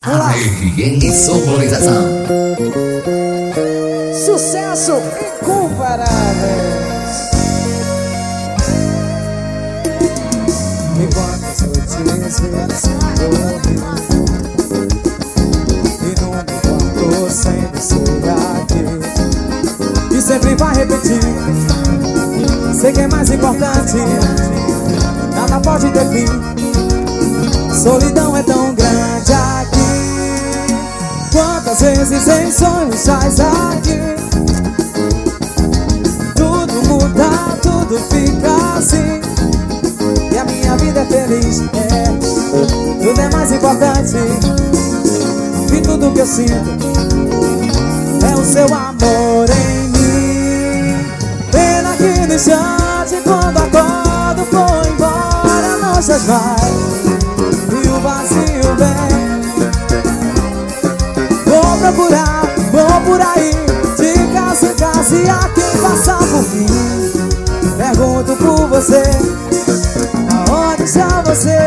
ARN Sonorização. Sucesso incomparáveis. E quantas noites dormi e no meu quarto sem você aqui. E sempre vai repetir. Sei que é mais importante. Nada pode ter fim. Solidão é tão grande aqui. Quantas vezes em sonhos sais aqui. Tudo muda, tudo fica assim. E a minha vida é feliz, tudo é mais importante. E tudo que eu sinto é o seu amor em mim. Pena que no instante quando acordo vou embora, não se vai. E o vazio vem. Vou procurar, vou por aí, de casa em casa, e a quem passar por mim pergunto por você, aonde está você?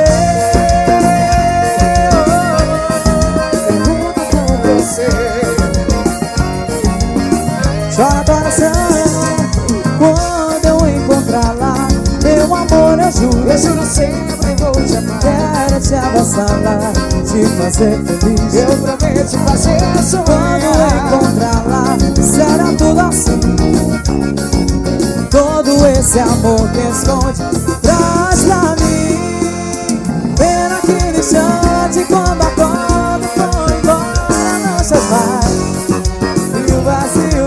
Pergunto por você. Chora coração quando eu encontrar lá, meu amor, eu juro sempre vou te amar. Quero te abraçar lá, te fazer feliz. Eu prometo te fazer sonhar. Quando encontrar lá, será tudo assim. Todo esse amor que esconde, traz pra mim. Pena que no instante quando acordo vou embora, não se vai. E o vazio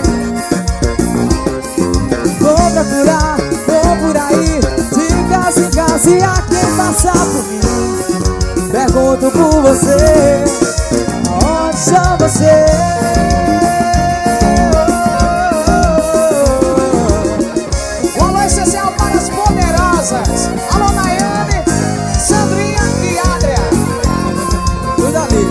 vem. Vou procurar, vou por aí, de casa em casa, e a quem passar por mim pergunto por você, aonde está você? Um alô especial para as poderosas. Alô Nayane, Sandrinha e Adria. Cuida ali.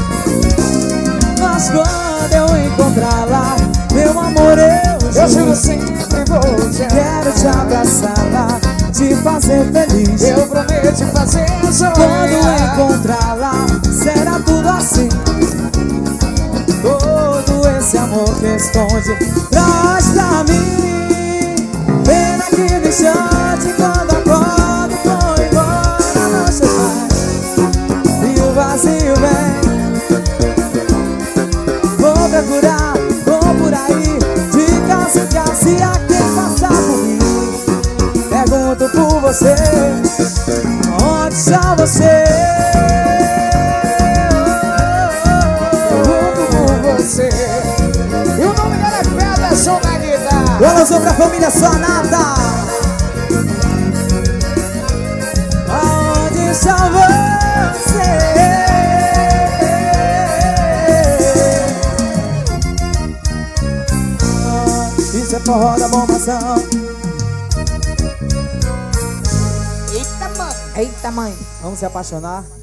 Mas quando eu encontrar lá, meu amor, eu juro sempre vou te amar. Quero te abraçar lá, te fazer feliz. Eu prometo te fazer sonhar. Quando encontrar lá, será tudo assim. Todo esse amor que esconde, traz pra mim. Pena que no instante quando acordo vou embora, não se vai. E o vazio vem. Vou procurar, vou por aí, de casa em casa, e a quem passar por mim pergunto por você, onde está você? Pergunto por você. E o nome dela é Peterson na guitarra. Um alôzão pra família Sonata. Aonde está você? Isso é forró da bombação. Eita, mãe. Vamos se apaixonar?